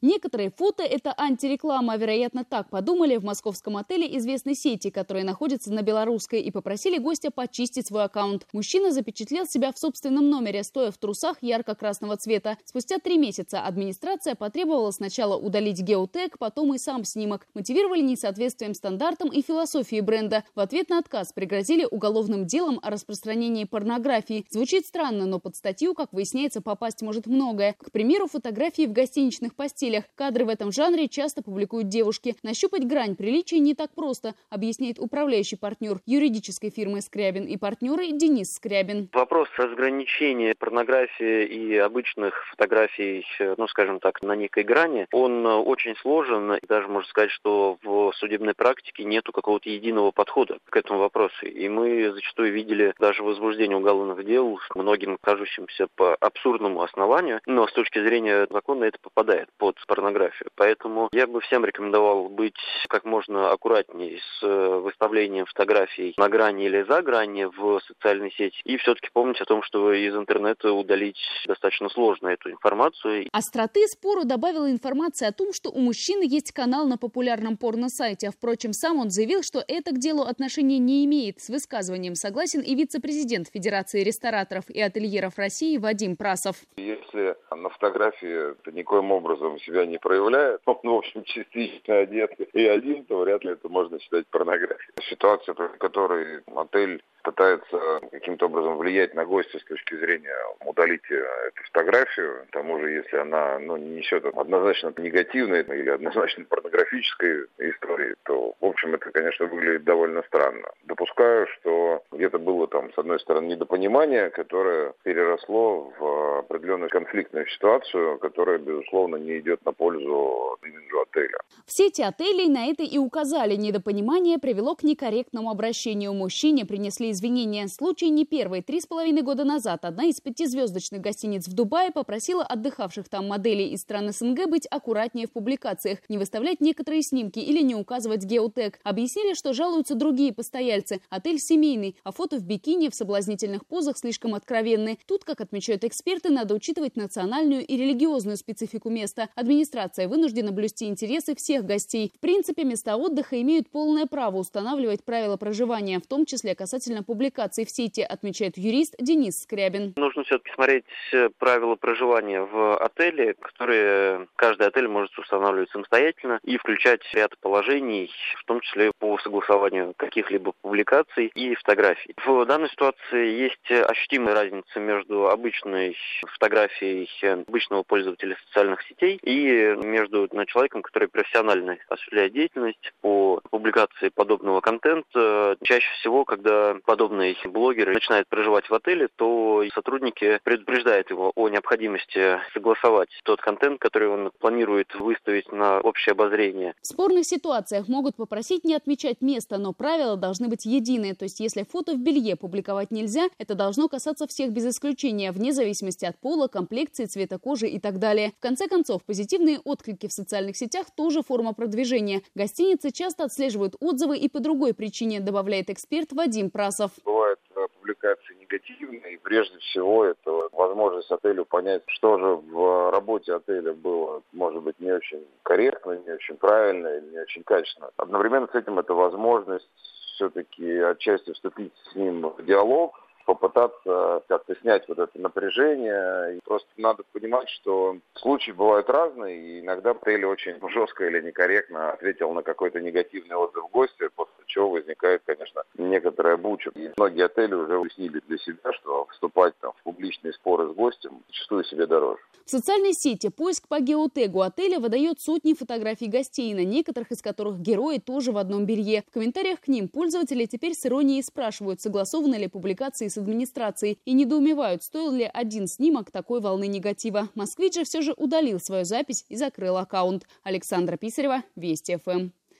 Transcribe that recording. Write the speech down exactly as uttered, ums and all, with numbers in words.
Некоторые фото – это антиреклама. Вероятно, так подумали в московском отеле известной сети, которая находится на Белорусской, и попросили гостя почистить свой аккаунт. Мужчина запечатлел себя в собственном номере, стоя в трусах ярко-красного цвета. Спустя три месяца администрация потребовала сначала удалить геотег, потом и сам снимок. Мотивировали несоответствием стандартам и философии бренда. В ответ на отказ пригрозили уголовным делом о распространении порнографии. Звучит странно, но под статью, как выясняется, попасть может многое. К примеру, фотографии в гостиничных постелях. Кадры в этом жанре часто публикуют девушки. Нащупать грань приличия не так просто, объясняет управляющий партнер юридической фирмы «Скрябин» и партнеры Денис Скрябин. Вопрос разграничения порнографии и обычных фотографий, ну, скажем так, на некой грани, он очень сложен. Даже можно сказать, что в судебной практике нету какого-то единого подхода к этому вопросу. И мы зачастую видели даже возбуждение уголовных дел, многим кажущимся по абсурдному основанию, но с точки зрения закона это попадает под порнографию. Поэтому я бы всем рекомендовал быть как можно аккуратнее с выставлением фотографий на грани или за грани в социальной сети. И все-таки помнить о том, что из интернета удалить достаточно сложно эту информацию. Остроты спору добавила информация о том, что у мужчины есть канал на популярном порно-сайте. Впрочем, сам он заявил, что это к делу отношения не имеет. С высказыванием согласен и вице-президент Федерации рестораторов и ательеров России Вадим Прасов. Если на фотографии это никоим образом себя не проявляет, он, в общем, частично одет и один, то вряд ли это можно считать порнографией. Ситуация, при которой отель пытается каким-то образом влиять на гостя с точки зрения удалить эту фотографию, к тому же, если она ну, не несет однозначно негативной или однозначно порнографической истории, то, в общем, это, конечно, выглядит довольно странно. Допускаю, что где-то было там, с одной стороны, недопонимание, которое переросло в определенную конфликтную ситуацию, которая, безусловно, не идет на пользу имиджу отеля. В сети отелей на это и указали. Недопонимание привело к некорректному обращению. Мужчине принесли извинения. Случай не первый. Три с половиной года назад одна из пятизвездочных гостиниц в Дубае попросила отдыхавших там моделей из стран СНГ быть аккуратнее в публикациях, не выставлять некоторые снимки или не указывать геотег. Объяснили, что жалуются другие постояльцы. Отель семейный, а фото в бикини в соблазнительных позах слишком откровенны. Тут, как отмечают эксперты, надо учитывать национальную и религиозную специфику места. Администрация вынуждена блюсти интересы всех гостей. В принципе, места отдыха имеют полное право устанавливать правила проживания, в том числе касательно публикаций в сети, отмечает юрист Денис Скрябин. Нужно все-таки смотреть правила проживания в отеле, которые каждый отель может устанавливать самостоятельно и включать ряд положений, в том числе по согласованию каких-либо публикаций и фотографий. В данной ситуации есть ощутимая разница между обычной фотографией обычного пользователя социальных сетей и между ну, человеком, который профессионально осуществляет деятельность по публикации подобного контента. Чаще всего, когда подобный блогер начинает проживать в отеле, то сотрудники предупреждают его о необходимости согласовать тот контент, который он планирует выставить на общее обозрение. В спорных ситуациях могут попросить не отмечать место, но правила должны быть единые. То есть, если фото в белье публиковать нельзя, это должно касаться всех без исключения, вне зависимости от пола, комплекции, цвета кожи и так далее. В конце концов, позитивные отклики в социальных сетях тоже форма продвижения. Гостиницы часто отслеживают отзывы и по другой причине, добавляет эксперт Вадим Прасов. Бывают публикации негативные, и прежде всего это возможность отелю понять, что же в работе отеля было, может быть, не очень корректно, не очень правильно или не очень качественно. Одновременно с этим это возможность все-таки отчасти вступить с ним в диалог, попытаться как-то снять вот это напряжение. И просто надо понимать, что случаи бывают разные, и иногда отель очень жестко или некорректно ответил на какой-то негативный отзыв гостя, после чего возникает, конечно, некоторая буча. И многие отели уже уяснили для себя, что вступать там в публичные споры с гостем зачастую себе дороже. В социальной сети поиск по геотегу отеля выдает сотни фотографий гостей, на некоторых из которых герои тоже в одном белье. В комментариях к ним пользователи теперь с иронией спрашивают, согласованы ли публикации с администрацией, и недоумевают, стоил ли один снимок такой волны негатива. Москвич же все же удалил свою запись и закрыл аккаунт. Александра Писарева, Вести ФМ.